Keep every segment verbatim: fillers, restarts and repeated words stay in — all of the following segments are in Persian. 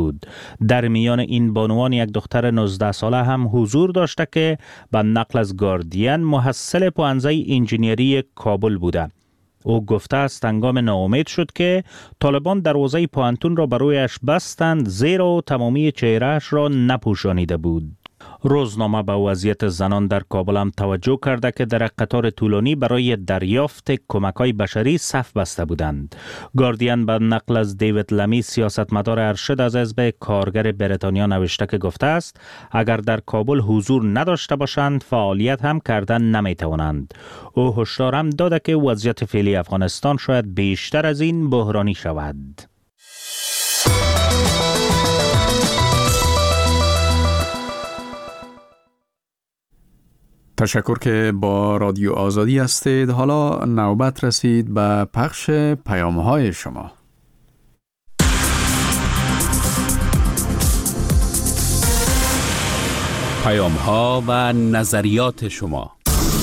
بود. در میان این بانوان یک دختر نوزده ساله هم حضور داشته که به نقل از گاردین محصل پوهنځی انجینیری کابل بوده. او گفته است هنگام ناامید شد که طالبان دروازه پوهنتون را برایش بستند، زیرا تمامی چهرهش را نپوشانیده بود. روزنامه به وضعیت زنان در کابل هم توجه کرده که در قطار طولانی برای دریافت کمک‌های بشری صف بسته بودند. گاردین به نقل از دیوید لمی سیاستمدار ارشد از حزب کارگر بریتانیا نوشته که گفته است اگر در کابل حضور نداشته باشند فعالیت هم کردن نمیتوانند. او هشدار هم داده که وضعیت فعلی افغانستان شاید بیشتر از این بحرانی شود. تشکر که با رادیو آزادی هستید. حالا نوبت رسید به پخش پیام‌های شما. پیام‌ها و نظریات شما.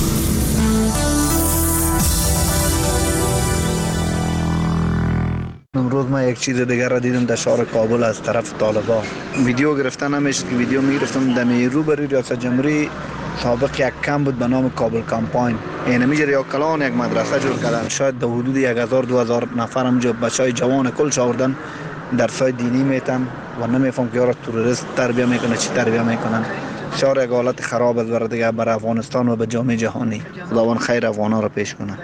امروز من یک چیز دیگر را دیدم در شهر کابل از طرف طالبان. ویدیو گرفتن نمیشد که ویدیو میگرفتم دمی رو بری ریاست جمهوری سابق یک کم بود به نام کابل کمپاین. این میجر یا کلان یک مدرسه جور کردن، شاید در حدود یک هزار دو هزار نفر همجا بچهای جوان کل شاوردن درسای دینی میتن و نمیفهم که یارو تروریست تربیه میکنه چی تربیه میکنن. شهر یک حالت خراب است برای دیگه برای افغانستان و به جامعه جهانی. خداوند خیر افغانا را پیش کنه.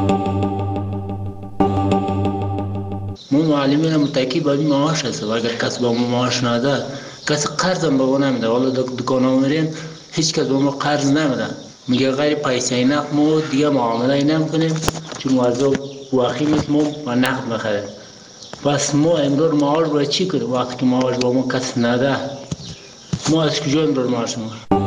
ما معلمین متکی باید معاش هست و اگر کس با ما معاش نده کسی قرض هم به ما نمیده. حالا دکان ها میریم هیچ کس به ما قرض نمیده، میگه غیر پیسه اینق ما دیگه معامله ای نمیکنیم چون موضوع واقعی نیست ما و نقد میخریم. پس ما امرار معاش باید چی کنیم وقتی که معاش با ما کس نده؟ ما از کجا امرار معاش ما؟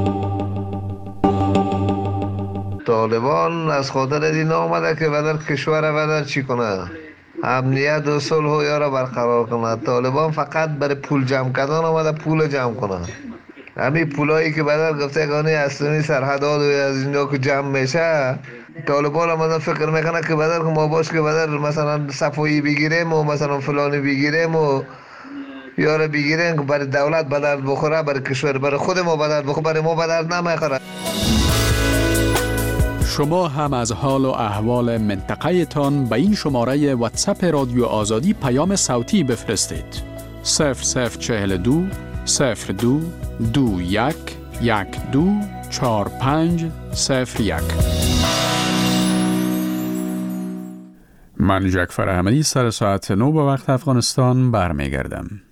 طالبان از خاطر این آمده که بدر کشور بدر چی کنه؟ امنیت و صلح و یارا برقرار کنه. طالبان فقط برای پول جمع کردن آمده پول جمع کنه. همین پولایی که بدر گفته گانی اصلی سرحدات و از اینجا که جمع میشه طالبان آمده فکر میکنه که بدر که ما باش که بدر مثلا صفایی بگیریم و مثلا فلانی بگیریم و یارا بگیریم که برای دولت بدر بخوره، برای کشور برای خود ما بدر بخوره، برای ما بدر نمیخوره. شما هم از حال و احوال منطقه تان به این شماره واتساپ رادیو آزادی پیام صوتی بفرستید. صفر صفر چهل و دو صفر دو دو یک یک دو چهار پنج صفر یک. من جعفر احمدی سر ساعت نو به وقت افغانستان برمیگردم.